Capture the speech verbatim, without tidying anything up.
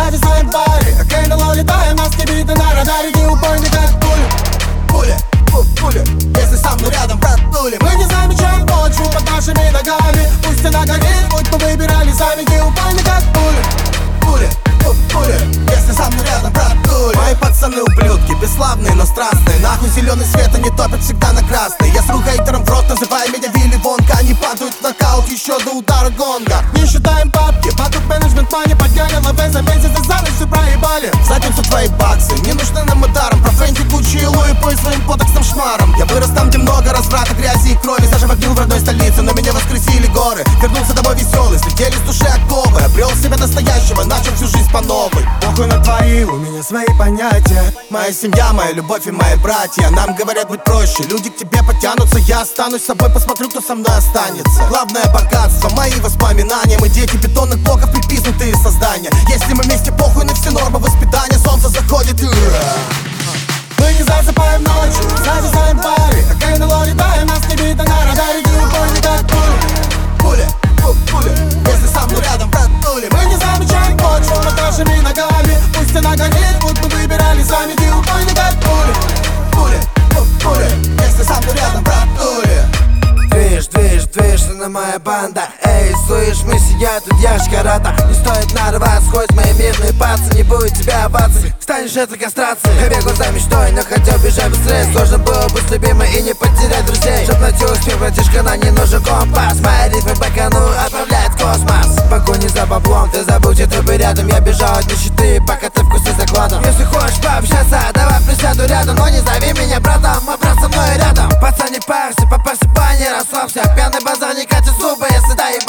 зависаем в баре, как НЛО летаем, нас не видно на радаре. Ты убойный как пуля, пуля, пу, пуля. Если со мной рядом, брат, пуля. Мы не замечаем почву под нашими ногами. Пусть она горит, путь мы выбирали сами. Ты убойный как пуля, пуля, пу, пуля. Если со мной рядом, брат, пуля. Мои пацаны ублюдки, бесславные, но страстные. Нахуй зеленый свет, они топят всегда на красный. Я сру хейтером в рот, называя меня Вилли Вонка. Они падают в нокаут еще до удара гонга. Не считаем бабки, вокруг менеджмент мани. Подняли лаве за месяц, и за ночь все проебали. Задницу твои баксы, не нужны нам и даром. Про Фэнти, Гуччи и Луи по своим потоксным шмарам. Я вырос там, где много разврата, грязи и крови. Зажив огню в родной столице, но меня воскресили горы. Вернулся домой веселый, слетели с души оковы. Обрел себя настоящего, начал всю жизнь по новой. Похуй на твои, у меня свои понятия. Моя семья, моя любовь и мои братья. Нам говорят быть проще, люди к тебе потянутся. Я останусь с собой, посмотрю, кто со мной останется. Главное богатство, мои воспоминания. Мы дети бетонных блоков, припизнутые создания. Если мы вместе, похуй на все нормы воспитания. Солнце заходит и... Мы не засыпаем ночью, зависаем в баре, как НЛО летаем, нас не видно на радаре. Ты убойный как пуля, пуля, пу, пуля. Если со мной рядом, брат, пуля. Мы не замечаем почву под нашими ногами. Пусть она горит, путь мы выбирали сами. Ты убойный как пуля, пуля, пу, пуля. Если со мной рядом, брат, пуля. Движ, движ, движ, она моя банда. Эй, слышь, мы сидят, тут я шкарата. Не стоит нарываться, хоть мои мирные пацы. Не будет тебя оваций, станешь этой кастрацией. Я бегал за мечтой, но хотел бежать быстрее. Сложно было быть любимой и не потерять друзей. Чтоб найти успех, братишка, на не нужен компас. Мои ритмы бэкану отправляет в космос. В погоне за баблом, ты забыл, где ты бы рядом. Я бежал от нищеты, пока ты вкусы закладом. Если хочешь пообщаться, давай присяду рядом. Но не зови меня братом, а брат со мной рядом. Пацан, не парься, попарься, пани, расслабься. Пьяный базар не катит зубы, если да, ебать.